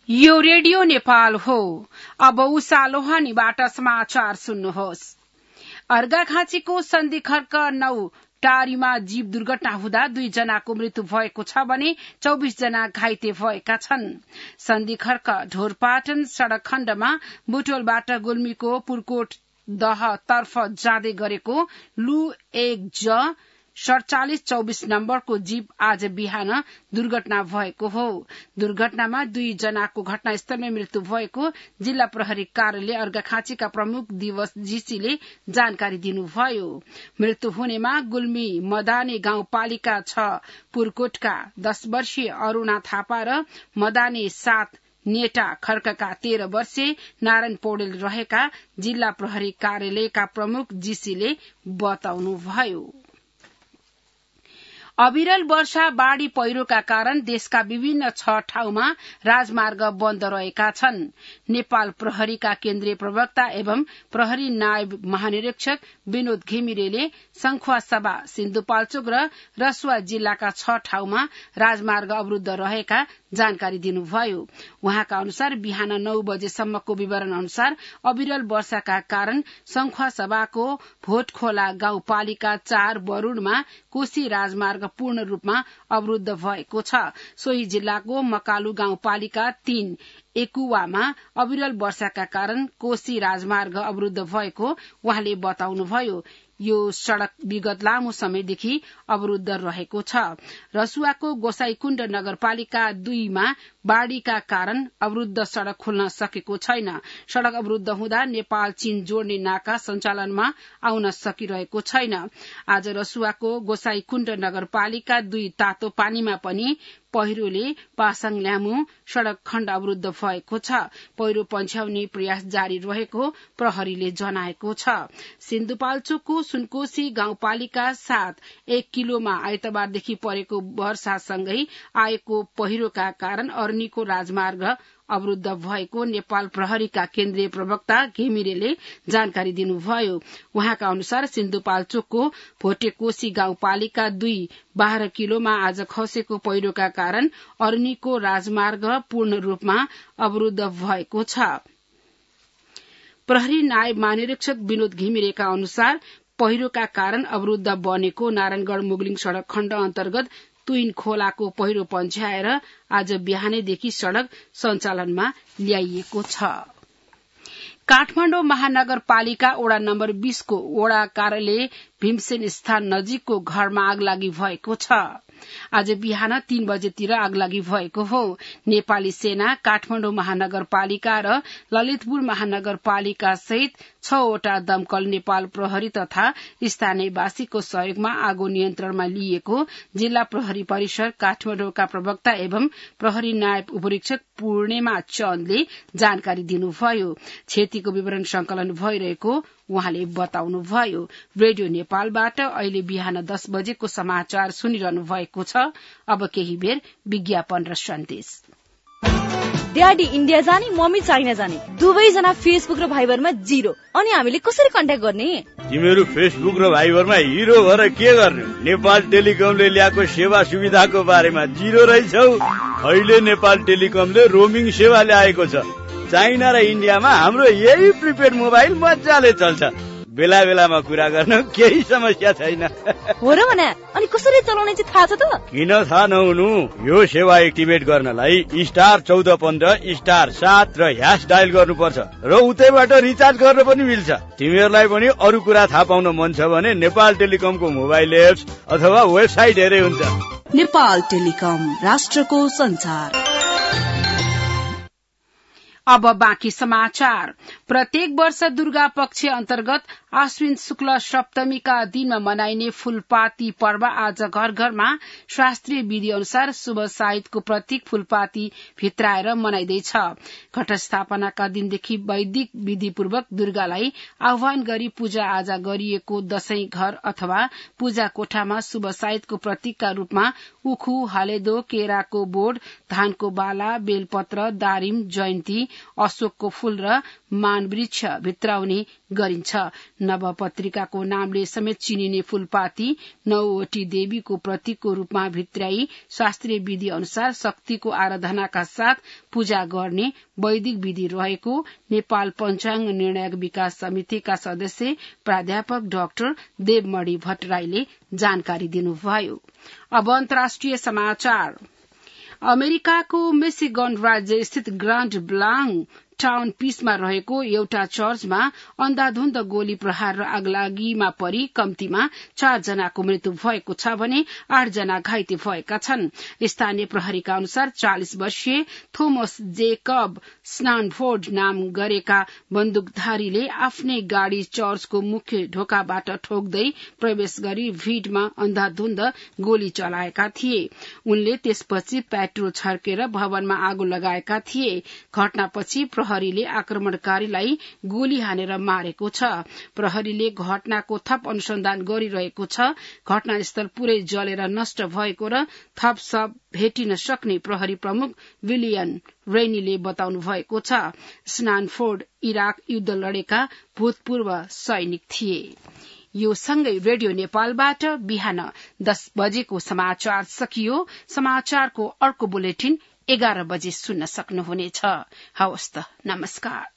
यो रेडियो नेपाल हो। अब उषा लोहानीबाट समाचार सुन्नुहोस्। अर्घाखाँचीको सन्धिखर्क 9 टारीमा जीव दुर्घटना हुँदा 2 जनाको मृत्यु भएको छ भने 24 जना घाइते भएका छन्। सन्धिखर्क ढोरपाटन सड़क खण्डमा बुटोलबाट गुल्मीको पुरकोट दहतर्फ जाँदै गरेको लु 1 4724 नम्बरको जीप आज बिहान दुर्घटना भएको हो। दुर्घटनामा 2 जनाको घटनास्थलमै मृत्यु भएको जिल्ला प्रहरी कार्यालय अर्घाखाँचीका प्रमुख दिवस जीसीले जानकारी दिनुभयो। मृत्यु हुनेमा गुल्मी मदाने गाउँपालिका 6 पुरकोटका 10 वर्षीय अरूणा थापा र मदाने 7 नेटा खर्कका 13 वर्षीय नारायण पौडेल रहेका जिल्ला प्रहरी कार्यालयका प्रमुख जीसीले बताउनुभयो। अविरल वर्षा बाढ़ी पहिरोका कारण देशका विभिन्न 6 ठाउँमा राजमार्ग बन्द रहेका छन्। नेपाल प्रहरीका केन्द्रीय प्रवक्ता एवं प्रहरी नायब महानिरीक्षक विनोद घिमिरेले संखुवासभा सिन्धुपाल्चोक र रसुवा जिल्लाका 6 ठाउँमा राजमार्ग अवरूद्ध रहेका जानकारी दिनुभयो। उहाँका अनुसार बिहान 9 बजेसम्मको विवरण अनुसार अविरल वर्षाका कारण संखुवासभाको भोटखोला गाउँपालिका 4 बरूणमा कोशी राजमार्ग पूर्ण रूपमा अवरूद्ध भएको छ। सोही जिल्लाको मकालु गाउँपालिका 3 एकुवामा अविरल वर्षाका कारण कोशी राजमार्ग अवरूद्ध भएको उहाँले बताउनुभयो। यो सड़क विगत लामो समयदेखि अवरूद्ध रहेको छ। रसुवाको गोसाईकुण्ड नगरपालिका 2 मा बाढ़ीका कारण अवरूद्ध सड़क खुल्न सकेको छैन। सड़क अवरूद्ध हुँदा नेपाल चीन जोड्ने नाका सञ्चालनमा आउन सकिरहेको छैन। आज रसुवाको गोसाईकुण्ड नगरपालिका 2 तातो पानीमा पनि पहिरोले पासाङ ल्यामु सड़क खण्ड अवरूद्ध भएको छ। पहिरो पन्छ्याउने प्रयास जारी रहेको प्रहरीले जनाएको छ। सिन्धुपाल्चोकको सुनकोशी गाउँपालिका 7 1 किलोमा आइतबारदेखि परेको वर्षासँगै आएको पहिरोका कारण अर्नीको राजमार्ग अवरूद्ध भएको नेपाल प्रहरीका केन्द्रीय प्रवक्ता घिमिरेले जानकारी दिनुभयो। उहाँका अनुसार सिन्धुपाल्चोकको भोटेकोशी गाउँपालिका 2 12 किलोमा आज खसेको पहिरोका कारण अर्नीको राजमार्ग पूर्ण रूपमा अवरूद्ध भएको छ। प्रहरी नायब महानिरीक्षक विनोद घिमिरेका अनुसार पहिरोका कारण अवरूद्ध बनेको नारायणगढ़ मुगलिङ सड़क खण्ड अन्तर्गत तुइन खोलाको पहिरो पन्छ्याएर आज बिहानैदेखि सड़क सञ्चालनमा ल्याइएको छ। काठमाडौँ महानगरपालिका वडा नम्बर 20 को वडा कार्यालय भीमसेन स्थान नजिकको घरमा आगलागी भएको छ। आज बिहान 3 बजेतिर आगलागी भएको हो। नेपाली सेना, काठमाडौँ महानगरपालिका र ललितपुर महानगरपालिका सहित 6 वटा दमकल, नेपाल प्रहरी तथा स्थानीयवासीको सहयोगमा आगो नियन्त्रणमा लिएको जिल्ला प्रहरी परिषद काठमाडौँका प्रवक्ता एवं प्रहरी नायब उपरीक्षक पूर्णिमा चन्दले जानकारी दिनुभयो। क्षतिको विवरण संकलन भइरहेको उहाँले बताउनुभयो। रेडियो नेपालबाट अहिले बिहान 10 बजेको समाचार सुनिरहनु भएको छ। अब केही बेर विज्ञापन र सन्देश। ड्याडी इन्डिया जाने, मम्मी चाइना जाने, दुवैजना फेसबुक र भाइबरमा 0। अनि हामीले कसरी कन्ट्याक्ट गर्ने? तिमीहरू फेसबुक र भाइबरमा हिरो भएर के गर्ने? नेपाल टेलिकमले ल्याएको सेवा सुविधाको बारेमा 0 रहेछौ। अहिले नेपाल टेलिकमले रोमिङ सेवा ल्याएको छ। चाइना र इन्डियामा हाम्रो यही प्रिपेड मोबाइल मजाले चल्छ। बेला बेलामा कुरा गर्न केही समस्या छैन। हो र भने अनि कसरी चलाउने चाहिँ थाहा छ त? किन थाहा नहुनु? यो सेवा एक्टिभेट गर्नलाई *1415 *7 र # डायल गर्नुपर्छ र उतैबाट रिचार्ज गर्न पनि मिल्छ। तिमीहरूलाई पनि अरू कुरा थाहा पाउन मन छ भने नेपाल टेलिकमको मोबाइल एप्स अथवा वेबसाइट हेरे हुन्छ। नेपाल टेलिकम, राष्ट्रको संचार। अब बाँकी समाचार। प्रत्येक वर्ष दुर्गा पक्ष अन्तर्गत आश्विन शुक्ल सप्तमीका दिनमा मनाइने फूलपाती पर्व आज घर घरमा शास्त्रीय विधि अनुसार शुभ साहित्यको प्रतीक फूलपाती भित्राएर मनाइँदैछ। घटस्थापनाका दिनदेखि वैदिक विधिपूर्वक दुर्गालाई आह्वान गरी पूजा आजा गरिएको दशैं घर अथवा पूजा कोठामा शुभ साहित्यको प्रतीकका रूपमा उखु, हलेदो, केराको बोट, धानको बाला, बेलपत्र, दारिम, जयन्ती, अशोकको फूल र मानवृक्ष भित्राउने गरिन्छ। नवपत्रिकाको नामले समेत चिनिने फूलपाती 9वटी देवीको प्रतीकको रूपमा भित्राई शास्त्रीय विधि अनुसार शक्तिको आराधनाका साथ पूजा गर्ने वैदिक विधि रहेको नेपाल पञ्चाङ्ग निर्णायक विकास समितिका सदस्य प्राध्यापक डाक्टर देवमणि भट्टराईले जानकारी दिनुभयो। अब अन्तर्राष्ट्रिय समाचार। अमेरिकाको मिशिगन राज्य स्थित ग्रान्ड ब्लाङ टाउन पीसमा रहेको एउटा चर्चमा अन्धाधुन्द गोली प्रहार र आगलागीमा परि कम्तीमा 4 जनाको मृत्यु भएको छ भने 8 जना घाइते भएका छन्। स्थानीय प्रहरीका अनुसार 40 वर्षीय थोमस जेकब स्नानफोर्ड नाम गरेका बन्दुकधारीले आफ्नै गाड़ी चर्चको मुख्य ढोकाबाट ठोक्दै प्रवेश गरी भीड़मा अन्धाधुन्द गोली चलाएका थिए। उनले त्यसपछि पेट्रोल छर्केर भवनमा आगो लगाएका थिए। घटनापछि प्रहरीले आक्रमणकारीलाई गोली हानेर मारेको छ। प्रहरीले घटनाको थप अनुसन्धान गरिरहेको छ। घटनास्थल पूरै जलेर नष्ट भएको र थप शव भेटिन सक्ने प्रहरी प्रमुख विलियम रेनीले बताउनु भएको छ। स्नानफोर्ड इराक युद्ध लडेका भूतपूर्व सैनिक थिए। यो सँगै रेडियो नेपालबाट बिहान 10 बजेको समाचार सकियो। समाचारको अर्को बुलेटिन 11 बजे सुन्न सक्नुहुनेछ। हवस् त, नमस्कार।